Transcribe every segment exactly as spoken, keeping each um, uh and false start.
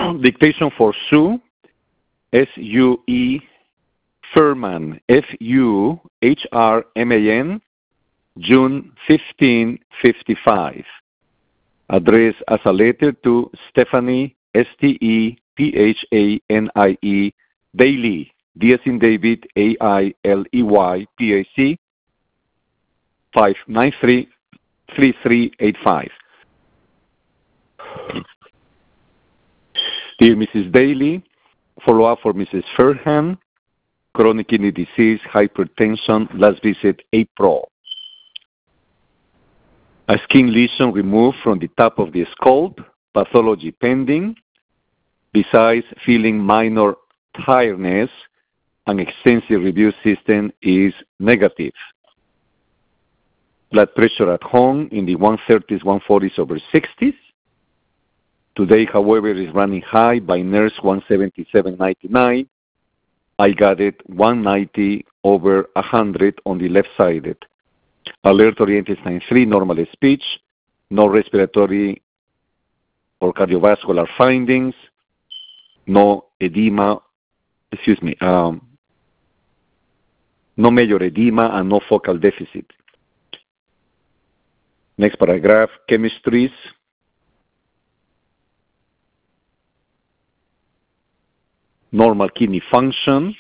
Dictation for Sue, S U E Furman, F U H R M A N, June fifteenth, fifty-five. Addressed as a letter to Stephanie, S T E P H A N I E, Daily, D as in David, A I L E Y, P A C, five nine three, three three eight five. Dear Missus Daly, follow-up for Missus Furhan, chronic kidney disease, hypertension, last visit April. A skin lesion removed from the top of the scalp, pathology pending, besides feeling minor tiredness, an extensive review system is negative. Blood pressure at home in the one thirties, one forties over sixties. Today, however, is running high by nurse one seventy-seven ninety-nine. I got it one ninety over one hundred on the left-sided. Alert oriented sign three, normal speech, no respiratory or cardiovascular findings, no edema, excuse me, um, no major edema and no focal deficit. Next paragraph, chemistries. Normal kidney function.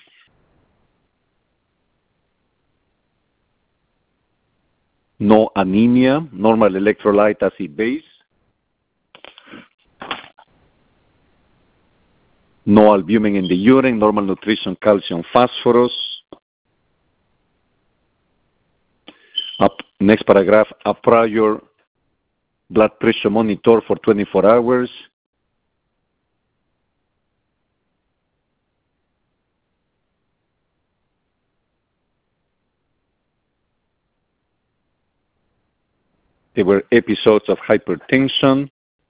No anemia, normal electrolyte acid base. No albumin in the urine, normal nutrition, calcium, phosphorus. Up, next paragraph, a prior blood pressure monitor for twenty-four hours. There were episodes of hypertension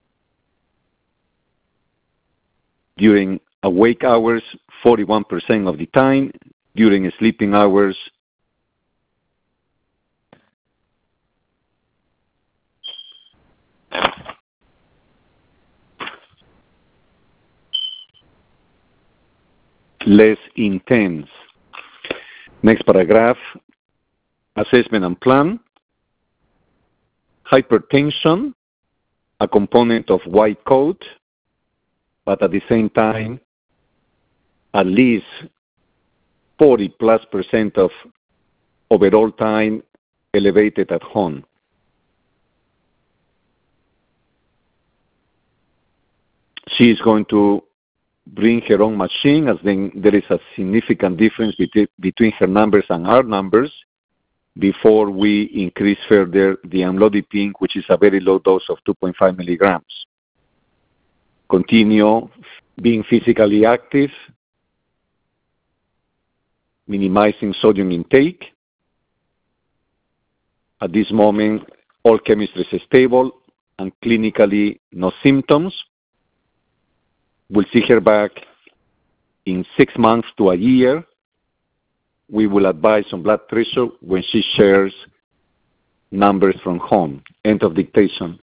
during awake hours, forty-one percent of the time, during sleeping hours, less intense. Next paragraph, assessment and plan. Hypertension, a component of white coat, but at the same time, at least forty plus percent of overall time elevated at home. She is going to bring her own machine, as then there is a significant difference between, between her numbers and our numbers, before we increase further the amlodipine, which is a very low dose of two point five milligrams. Continue being physically active, minimizing sodium intake. At this moment, all chemistry is stable and clinically no symptoms. We'll see her back in six months to a year. We will advise on blood pressure when she shares numbers from home. End of dictation.